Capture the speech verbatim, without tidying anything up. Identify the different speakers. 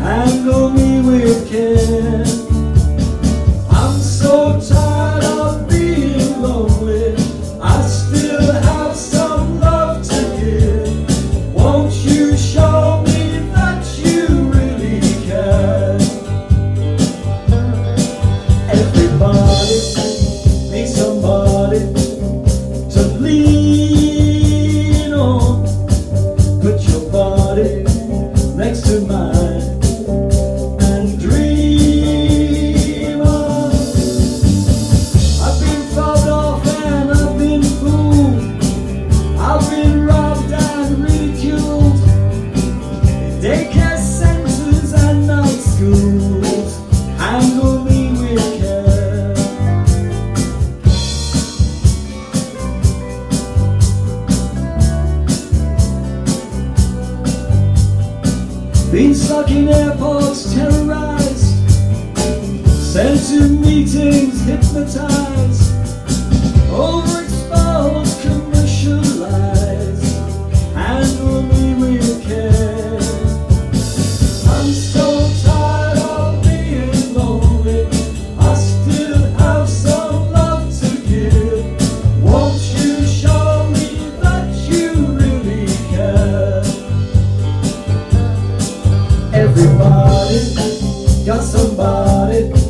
Speaker 1: handle me with care. I'm so tired of being lonely, I still have some love to give. Won't you show me that you really care? Everybody needs somebody to lean on. Put your body next to mine and dream on. I've been fobbed off and I've been fooled, I've been robbed and ridiculed, daycare centers and night schools handle me with care. Been stuck in airports, terrorized, sent to meetings, hypnotized, overexposed, commercialized, handle me with care. I'm so tired of being lonely, I still have some love to give. Won't you show me that you really care? Everybody got somebody